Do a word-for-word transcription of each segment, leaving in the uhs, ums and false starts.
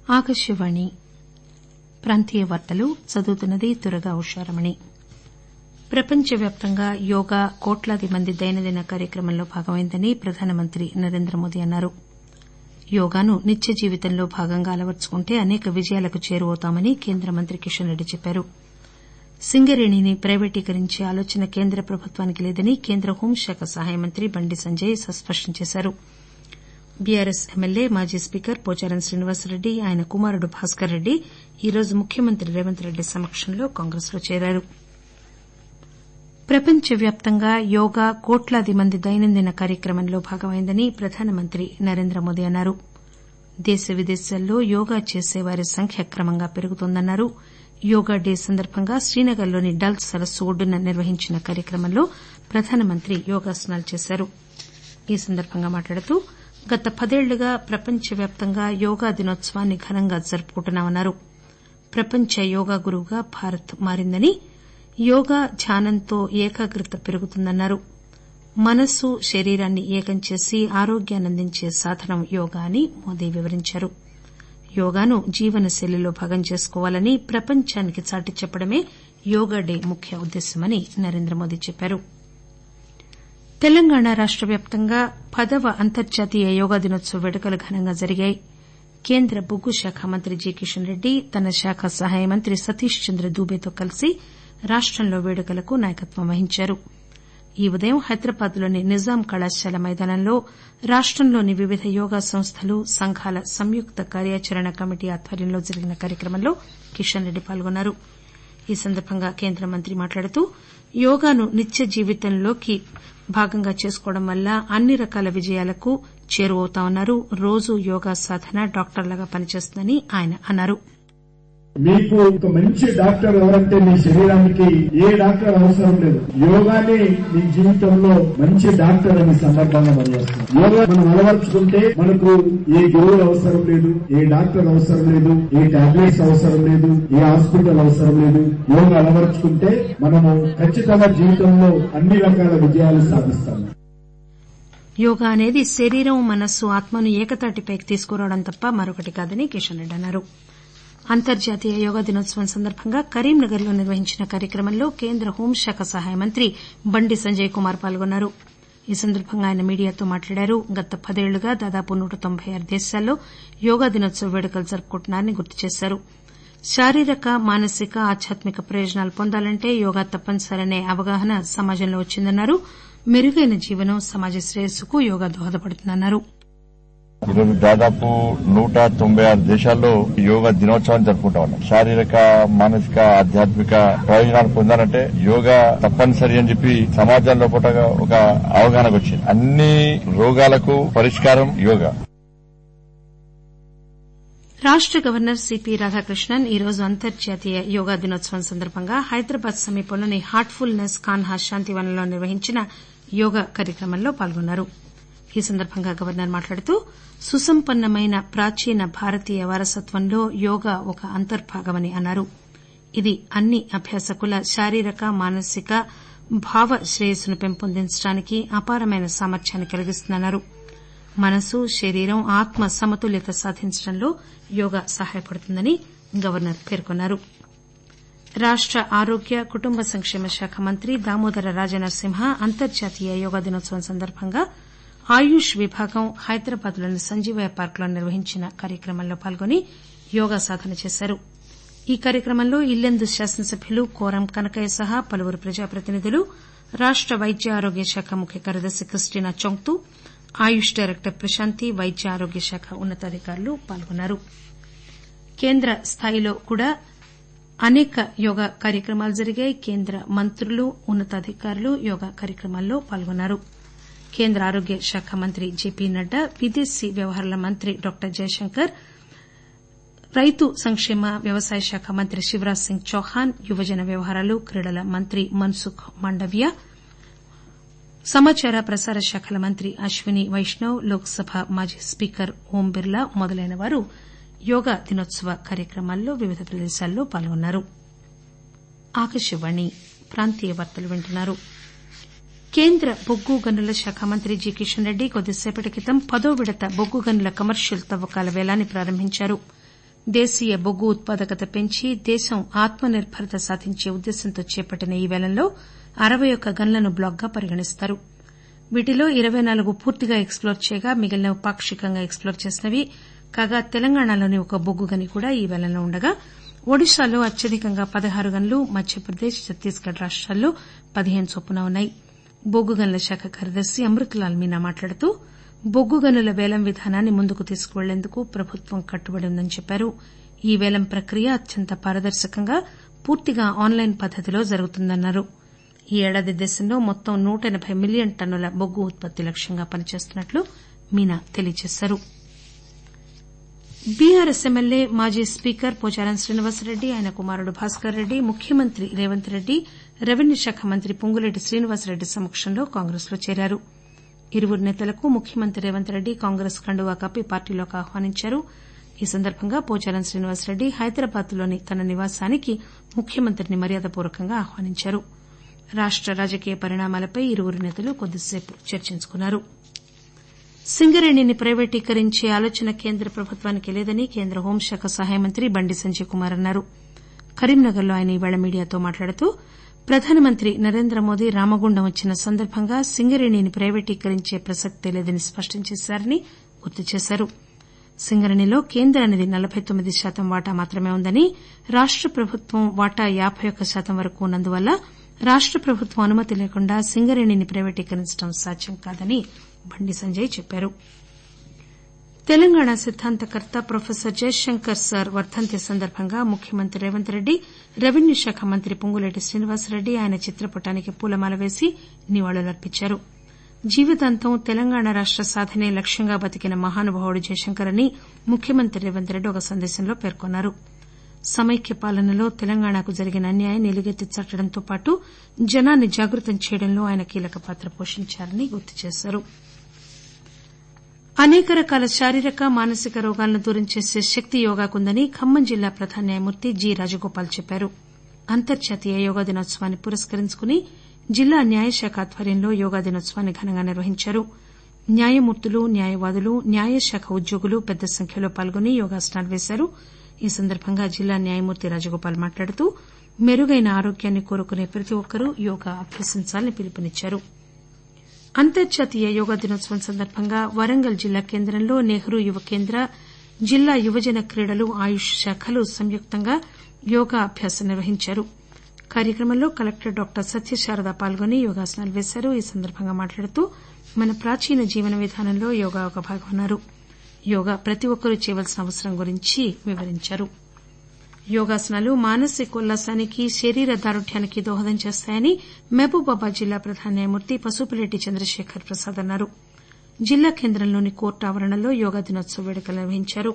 ఆకాశవాణి ప్రాంతీయ వార్తలు చదువుతున్నది దుర్గా ఉషారమణి. ప్రపంచవ్యాప్తంగా యోగా కోట్లాది మంది దైనందిన కార్యక్రమంలో భాగమైందని ప్రధానమంత్రి నరేంద్రమోదీ అన్నారు. యోగాను నిత్య జీవితంలో భాగంగా అలవర్చుకుంటే అనేక విజయాలకు చేరువవుతామని కేంద్ర మంత్రి కిషన్ రెడ్డి చెప్పారు. సింగరేణిని ప్రైవేటీకరించే ఆలోచన కేంద్ర ప్రభుత్వానికి లేదని కేంద్ర హోంశాఖ సహాయ మంత్రి బండి సంజయ్ స్పష్టం చేశారు. బీఆర్ఎస్ ఎమ్మెల్యే మాజీ స్పీకర్ పోచారం శ్రీనివాసరెడ్డి ఆయన కుమారుడు భాస్కర్ రెడ్డి ఈరోజు ముఖ్యమంత్రి రేవంత్ రెడ్డి సమక్షంలో కాంగ్రెస్ లో చేరారు. ప్రపంచవ్యాప్తంగా యోగా కోట్లాది మంది దైనందిన కార్యక్రమంలో భాగమైందని ప్రధానమంత్రి నరేంద్రమోదీ అన్నారు. దేశ విదేశాల్లో యోగా చేసేవారి సంఖ్య క్రమంగా పెరుగుతోందన్నారు. యోగా డే సందర్భంగా శ్రీనగర్లోని డల్ సరస్సు ఒడ్డున నిర్వహించిన కార్యక్రమంలో ప్రధానమంత్రి యోగాసనాలు చేశారు. ఈ సందర్భంగా మాట్లాడుతూ గత పదేళ్లుగా ప్రపంచవ్యాప్తంగా యోగా దినోత్సవాన్ని ఘనంగా జరుపుకుంటున్నామన్నారు. ప్రపంచ యోగా గురువుగా భారత్ మారిందని, యోగా ధ్యానంతో ఏకాగ్రత పెరుగుతుందన్నారు. మనస్సు శరీరాన్ని ఏకం చేసి ఆరోగ్యాన్నందించే సాధనం యోగా అని మోదీ వివరించారు. యోగాను జీవనశైలిలో భాగం చేసుకోవాలని ప్రపంచానికి చాటి చెప్పడమే యోగా డే ముఖ్య ఉద్దేశ్యమని నరేంద్రమోదీ చెప్పారు. తెలంగాణ రాష్ట వ్యాప్తంగా పదవ అంతర్జాతీయ యోగా దినోత్సవ వేడుకలు ఘనంగా జరిగాయి. కేంద్ర బొగ్గు శాఖ మంత్రి జి కిషన్ రెడ్డి తన శాఖ సహాయ మంత్రి సతీష్ చంద్ర దూబేతో కలిసి రాష్టంలో వేడుకలకు నాయకత్వం వహించారు. ఈ ఉదయం హైదరాబాద్లోని నిజాం కళాశాల మైదానంలో రాష్టంలోని వివిధ యోగా సంస్థలు సంఘాల సంయుక్త కార్యాచరణ కమిటీ ఆధ్వర్యంలో జరిగిన కార్యక్రమంలో కిషన్ రెడ్డి పాల్గొన్నారు. ఈ సందర్భంగా కేంద్ర మంత్రి మాట్లాడుతూ యోగాను నిత్య జీవితంలోకి భాగంగా చేసుకోవడం వల్ల అన్ని రకాల విజయాలకు చేరువవుతామన్నారు. రోజూ యోగా సాధన డాక్టర్లాగా పనిచేస్తుందని ఆయన అన్నారు. మీకు ఒక మంచి డాక్టర్ ఎవరంటే మీ శరీరానికి ఏ డాక్టర్ అవసరం లేదు. యోగానే మీ జీవితంలో మంచి డాక్టర్ అని సందర్భంగా పనిచేస్తుంది. యోగా మనం అలవర్చుకుంటే మనకు ఏ గురువులు అవసరం లేదు, ఏ డాక్టర్ అవసరం లేదు, ఏ టాబ్లెట్స్ అవసరం లేదు, ఏ హాస్పిటల్ అవసరం లేదు. యోగా అలవర్చుకుంటే మనము ఖచ్చితంగా జీవితంలో అన్ని రకాల విజయాలు సాధిస్తాము. యోగా అనేది శరీరం, మనస్సు, ఆత్మను ఏకతాటిపైకి తీసుకురావడం తప్ప మరొకటి కాదని కిషన్ రెడ్డి అన్నారు. అంతర్జాతీయ యోగా దినోత్సవం సందర్భంగా కరీంనగర్ లో నిర్వహించిన కార్యక్రమంలో కేంద్ర హోంశాఖ సహాయ మంత్రి బండి సంజయ్ కుమార్ పాల్గొన్నారు. ఈ సందర్భంగా ఆయన మీడియాతో మాట్లాడారు. గత పదేళ్లుగా దాదాపు నూట తొంభై ఆరు దేశాల్లో యోగా దినోత్సవ వేడుకలు జరుపుకుంటున్నారని గుర్తు చేశారు. శారీరక, మానసిక, ఆధ్యాత్మిక ప్రయోజనాలు పొందాలంటే యోగా తప్పనిసరనే అవగాహన సమాజంలో వచ్చిందన్నారు. మెరుగైన జీవనం, సమాజ శ్రేయస్సుకు యోగా దోహదపడుతుందన్నారు. ఈరోజు దాదాపు నూట తొంభై ఆరు దేశాల్లో యోగా దినోత్సవాన్ని జరుపుకుంటా ఉన్నాం. శారీరక, మానసిక, ఆధ్యాత్మిక ప్రయోజనాలు పొందాలంటే యోగా తప్పనిసరి అని చెప్పి సమాజంలో ఒక అవగాహనకు వచ్చింది. అన్ని రోగాలకు పరిష్కారం యోగా. రాష్ట గవర్నర్ సిపి రాధాకృష్ణన్ ఈరోజు అంతర్జాతీయ యోగా దినోత్సవం సందర్భంగా హైదరాబాద్ సమీపంలోని హార్ట్ఫుల్నెస్ కాన్హా శాంతివనంలో నిర్వహించిన యోగా కార్యక్రమంలో పాల్గొన్నారు. ఈ సందర్భంగా గవర్నర్ మాట్లాడుతూ సుసంపన్నమైన ప్రాచీన భారతీయ వారసత్వంలో యోగా ఒక అంతర్భాగమని అన్నారు. ఇది అన్ని అభ్యాసకుల శారీరక, మానసిక, భావ శ్రేయస్సును పెంపొందించడానికి అపారమైన సామర్థ్యాన్ని కలిగిస్తుందన్నారు. మనసు, శరీరం, ఆత్మ సమతుల్యత సాధించడంలో యోగా సహాయపడుతుందని గవర్నర్ పేర్కొన్నారు. రాష్ట ఆరోగ్య, కుటుంబ సంక్షేమ శాఖ మంత్రి దామోదర రాజనరసింహ అంతర్జాతీయ యోగా దినోత్సవం సందర్భంగా ఆయుష్ విభాగం హైదరాబాద్లోని సంజీవయ్య పార్కులో నిర్వహించిన కార్యక్రమంలో పాల్గొని యోగా సాధన చేశారు. ఈ కార్యక్రమంలో ఇల్లెందు శాసనసభ్యులు కోరం కనకయ్య సహా పలువురు ప్రజాప్రతినిధులు, రాష్ట వైద్య ఆరోగ్య శాఖ ముఖ్య కార్యదర్శి క్రిస్టినా చొంగ్తు, ఆయుష్ డైరెక్టర్ ప్రశాంతి, వైద్య ఆరోగ్య శాఖ ఉన్నతాధికారులు పాల్గొన్నారు. కేంద్ర స్థాయిలో కూడా అనేక యోగా కార్యక్రమాలు జరిగాయి. కేంద్ర మంత్రులు, ఉన్నతాధికారులు యోగా కార్యక్రమాల్లో పాల్గొన్నారు. కేంద్ర ఆరోగ్య శాఖ మంత్రి జేపీ నడ్డా, విదేశీ వ్యవహారాల మంత్రి డాక్టర్ జయశంకర్, రైతు సంక్షేమ వ్యవసాయ శాఖ మంత్రి శివరాజ్ సింగ్ చౌహాన్, యువజన వ్యవహారాలు, క్రీడల మంత్రి మన్సుఖ్ మాండవ్య, సమాచార ప్రసార శాఖల మంత్రి అశ్విని వైష్ణవ్, లోక్ సభ మాజీ స్పీకర్ ఓం బిర్లా మొదలైన వారు యోగా దినోత్సవ కార్యక్రమాల్లో వివిధ ప్రదేశాల్లో పాల్గొన్నారు. కేంద్ర బొగ్గు గనుల శాఖ మంత్రి జి కిషన్ రెడ్డి కొద్దిసేపటి క్రితం పదో విడత బొగ్గు గనుల కమర్షియల్ తవ్వకాల పేలాన్ని ప్రారంభించారు. దేశీయ బొగ్గు ఉత్పాదకత పెంచి దేశం ఆత్మ నిర్బరత సాధించే ఉద్దేశంతో చేపట్టిన ఈ పేలంలో అరవై ఒక్క గనులను బ్లాక్ గా పరిగణిస్తారు. వీటిలో ఇరవై నాలుగు పూర్తిగా ఎక్స్ప్లోర్ చేయగా మిగిలినవి పాక్షికంగా ఎక్స్ప్లోర్ చేసినవి కాగా తెలంగాణలోని ఒక బొగ్గు గని కూడా ఈ పేలంలో ఉండగా ఒడిశాలో అత్యధికంగా పదహారు గనులు మధ్యప్రదేశ్ ఛత్తీస్గఢ్ రాష్టాల్లో పదిహేను చొప్పున ఉన్నాయి. బొగ్గు గనుల శాఖ కార్యదర్శి అమృతలాల్ మీనా మాట్లాడుతూ బొగ్గు గనుల పేలం విధానాన్ని ముందుకు తీసుకుపెళ్లేందుకు ప్రభుత్వం కట్టుబడి ఉందని చెప్పారు. ఈ పేలం ప్రక్రియ అత్యంత పారదర్శకంగా పూర్తిగా ఆన్లైన్ పద్దతిలో జరుగుతుందన్నారు. ఈ ఏడాది దేశంలో మొత్తం నూట ఎనబై మిలియన్ టన్నుల బొగ్గు ఉత్పత్తి లక్ష్యంగా పనిచేస్తున్నట్లు మీనా తెలియజేశారు. బీఆర్ఎస్ ఎమ్మెల్యే మాజీ స్పీకర్ పోచారం శ్రీనివాసరెడ్డి ఆయన కుమారుడు భాస్కర్ రెడ్డి ముఖ్యమంత్రి రేవంత్ రెడ్డి రెవెన్యూ శాఖ మంత్రి పొంగులేటి శ్రీనివాసరెడ్డి సమక్షంలో కాంగ్రెస్ లో చేరారు. ఇరువురు నేతలకు ముఖ్యమంత్రి రేవంత్ రెడ్డి కాంగ్రెస్ కండువా కప్పి పార్టీలోకి ఆహ్వానించారు. ఈ సందర్భంగా పోచారం శ్రీనివాసరెడ్డి హైదరాబాద్ లోని తన నివాసానికి ముఖ్యమంత్రిని మర్యాదపూర్వకంగా ఆహ్వానించారు. రాష్ట రాజకీయ పరిణామాలపై ఇరువురు నేతలు కొద్దిసేపు చర్చించుకున్నారు. సింగరేణిని ప్రైవేటీకరించే ఆలోచన కేంద్ర ప్రభుత్వానికి లేదని కేంద్ర హోంశాఖ సహాయ మంత్రి బండి సంజయ్ కుమార్ అన్నారు. కరీంనగర్ లో ఆయన ఈవేళ మీడియాతో మాట్లాడుతూ ప్రధానమంత్రి నరేంద్ర మోదీ రామగుండం వచ్చిన సందర్భంగా సింగరేణిని ప్రైవేటీకరించే ప్రసక్తే లేదని స్పష్టం చేశారని గుర్తు చేశారు. సింగరేణిలో కేంద్రానిది నలబై తొమ్మిది శాతం వాటా మాత్రమే ఉందని రాష్ట ప్రభుత్వం వాటా యాబై ఒక్క శాతం వరకు ఉన్నందువల్ల రాష్ట ప్రభుత్వం అనుమతి లేకుండా సింగరేణిని ప్రైవేటీకరించడం సాధ్యం కాదని బండి సంజయ్ చెప్పారు. తెలంగాణ సిద్దాంతకర్త ప్రొఫెసర్ జయశంకర్ సార్ వర్దంతి సందర్భంగా ముఖ్యమంత్రి రేవంత్ రెడ్డి రెవెన్యూ శాఖ మంత్రి పొంగులేటి శ్రీనివాసరెడ్డి ఆయన చిత్రపటానికి పూలమాల వేసి నివాళులర్పించారు. జీవితాంతం తెలంగాణ రాష్ట సాధనే లక్ష్యంగా బతికిన మహానుభావుడు జయశంకర్ అని ముఖ్యమంత్రి రేవంత్ రెడ్డి ఒక సందేశంలో పేర్కొన్నారు. సమైక్య పాలనలో తెలంగాణకు జరిగిన అన్యాయాన్ని ఎలుగెత్తి చాటడంతో పాటు జనాన్ని జాగృతం చేయడంలో ఆయన కీలక పాత్ర పోషించారని గుర్తు చేశారు. అనేక రకాల శారీరక మానసిక రోగాలను దూరం చేసే శక్తి యోగాకుందని ఖమ్మం జిల్లా ప్రధాన న్యాయమూర్తి జి రాజగోపాల్ చెప్పారు. అంతర్జాతీయ యోగా దినోత్సవాన్ని పురస్కరించుకుని జిల్లా న్యాయశాఖ ఆధ్వర్యంలో యోగా దినోత్సవాన్ని ఘనంగా నిర్వహించారు. న్యాయమూర్తులు న్యాయవాదులు న్యాయశాఖ ఉద్యోగులు పెద్ద సంఖ్యలో పాల్గొని యోగాసనాలు వేశారు. ఈ సందర్భంగా జిల్లా న్యాయమూర్తి రాజగోపాల్ మాట్లాడుతూ మెరుగైన ఆరోగ్యాన్ని కోరుకునే ప్రతి ఒక్కరూ యోగా అభ్యసించాలని పిలుపునిచ్చారు. అంతర్జాతీయ యోగా దినోత్సవం సందర్భంగా వరంగల్ జిల్లా కేంద్రంలో నెహ్రూ యువ కేంద్ర జిల్లా యువజన క్రీడలు ఆయుష్ శాఖలు సంయుక్తంగా యోగా అభ్యాసం నిర్వహించారు. కార్యక్రమంలో కలెక్టర్ డాక్టర్ సత్యశారద పాల్గొని యోగాసనాలు వేశారు. ఈ సందర్భంగా మాట్లాడుతూ మన ప్రాచీన జీవన విధానంలో యోగా ఒక భాగమన్నారు. యోగా ప్రతి ఒక్కరూ చేయవలసిన అవసరం గురించి వివరించారు. యోగాసనాలు మానసికోల్లాసానికి శరీర దారుఢ్యానికి దోహదం చేస్తాయని మహబూబాబాద్ జిల్లా ప్రధాన న్యాయమూర్తి పసుపులేటి చంద్రశేఖర్ ప్రసాద్ అన్నారు. జిల్లా కేంద్రంలోని కోర్టు ఆవరణలో యోగా దినోత్సవ వేడుకలు నిర్వహించారు.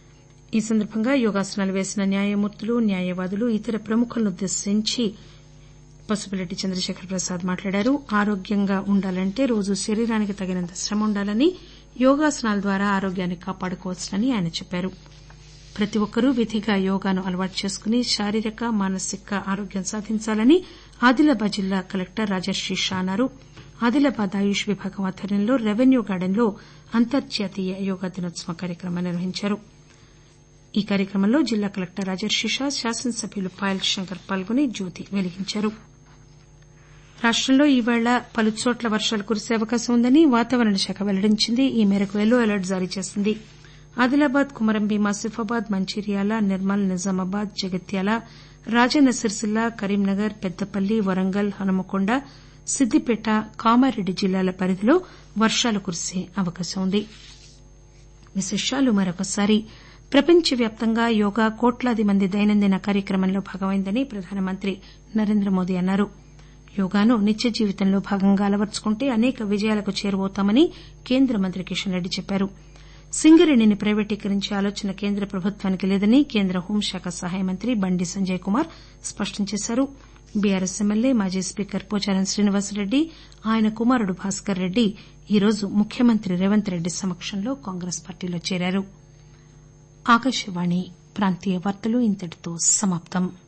ఈ సందర్భంగా యోగాసనాలు వేసిన న్యాయమూర్తులు న్యాయవాదులు ఇతర ప్రముఖులనుద్దేశించి పసుపులేటి చంద్రశేఖర్ ప్రసాద్ మాట్లాడారు. ఆరోగ్యంగా ఉండాలంటే రోజూ శరీరానికి తగినంత శ్రమ ఉండాలని యోగాసనాల ద్వారా ఆరోగ్యాన్ని కాపాడుకోవచ్చునని ఆయన చెప్పారు. ప్రతి ఒక్కరూ విధిగా యోగాను అలవాటు చేసుకుని శారీరక మానసిక ఆరోగ్యం సాధించాలని ఆదిలాబాద్ జిల్లా కలెక్టర్ రాజశ్రీ షా అన్నారు. ఆదిలాబాద్ ఆయుష్ విభాగం ఆధ్వర్యంలో రెవెన్యూ గార్డెన్లో అంతర్జాతీయ యోగా దినోత్సవ కార్యక్రమం నిర్వహించారు. ఈ కార్యక్రమంలో జిల్లా కలెక్టర్ రాజశ్రీ షా శాసనసభ్యులు పాయల్ శంకర్ పాల్గొని జ్యోతి వెలిగించారు. రాష్టంలో ఈవేళ పలుచోట్ల వర్షాలు కురిసే అవకాశం ఉందని వాతావరణ శాఖ వెల్లడించింది. ఈ మేరకు ఎల్లో అలర్ట్ జారీ చేసింది. ఆదిలాబాద్ కుమరంభీం ఆసిఫాబాద్ మంచిర్యాల నిర్మల్ నిజామాబాద్ జగిత్యాల రాజన్న సిరిసిల్ల కరీంనగర్ పెద్దపల్లి వరంగల్ హనుమకొండ సిద్దిపేట కామారెడ్డి జిల్లాల పరిధిలో వర్షాలు కురిసే అవకాశం ఉంది. విశేషాలు మరొకసారి ప్రపంచవ్యాప్తంగా యోగా కోట్లాది మంది దైనందిన కార్యక్రమంలో భాగమైందని ప్రధానమంత్రి నరేంద్ర మోదీ అన్నారు. యోగాను నిత్య జీవితంలో భాగంగా అలవర్చుకుంటే అనేక విజయాలకు చేరువవుతామని కేంద్ర మంత్రి కిషన్ రెడ్డి చెప్పారు. సింగరేణిని ప్రైవేటీకరించే ఆలోచన కేంద్ర ప్రభుత్వానికి లేదని కేంద్ర హోంశాఖ సహాయ మంత్రి బండి సంజయ్ కుమార్ స్పష్టం చేశారు. బీఆర్ఎస్ ఎమ్మెల్యే మాజీ స్పీకర్ పోచారం శ్రీనివాసరెడ్డి ఆయన కుమారుడు భాస్కర్ రెడ్డి ఈరోజు ముఖ్యమంత్రి రేవంత్ రెడ్డి సమక్షంలో కాంగ్రెస్ పార్టీలో చేరారు. ఆకాశవాణి ప్రాంతీయ వార్తలు ఇంతటితో సమాప్తం.